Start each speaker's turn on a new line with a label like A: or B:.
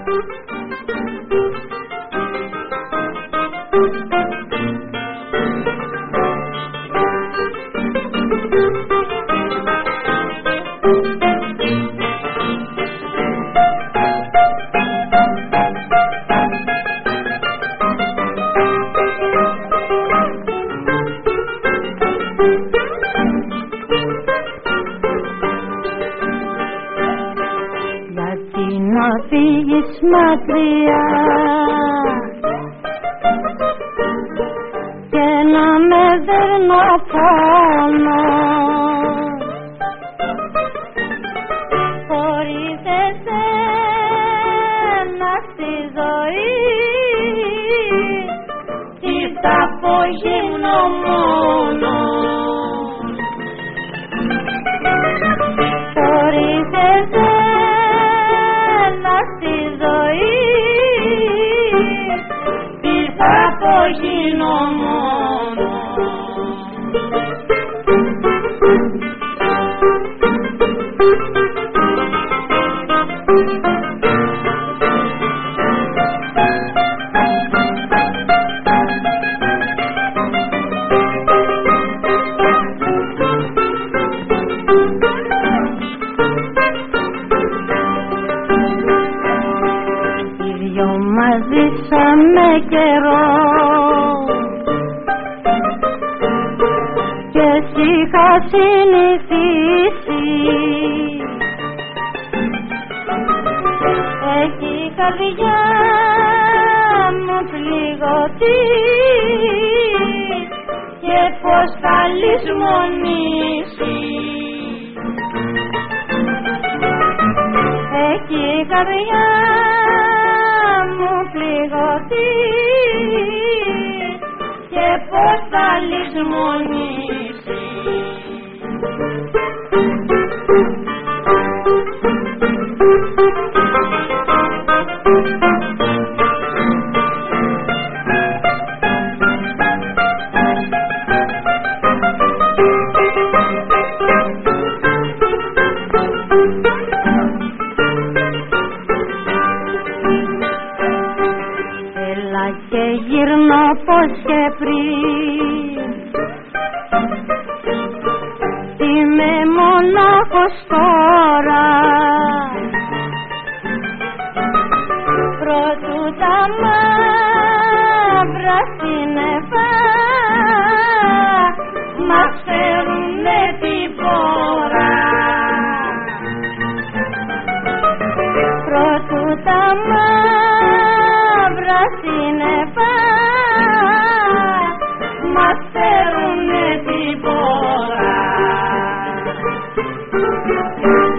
A: Να φύγεις μακριά και να με δέρνω πόνο, χωρίς εσένα στη ζωή τι θα απογίνω μόνος, χωρίς εσένα στη ζωή τι θα απογίνω μόνος. Ζήσαμε καιρό και εσύ είχα συνηθίσει, έχει η καρδιά μου πληγωθεί και πως θα λησμονήσει, έχει η καρδιά μου πληγωθεί και πως θα λησμονήσει. Και γυρνώ πως και πριν, είμαι μονάχος τώρα, προτού τα μαύρα σύννεφα μας φέρουνε την πόρα, προτού τα μαύρα σύννεφα μας φέρουνε την πόρα.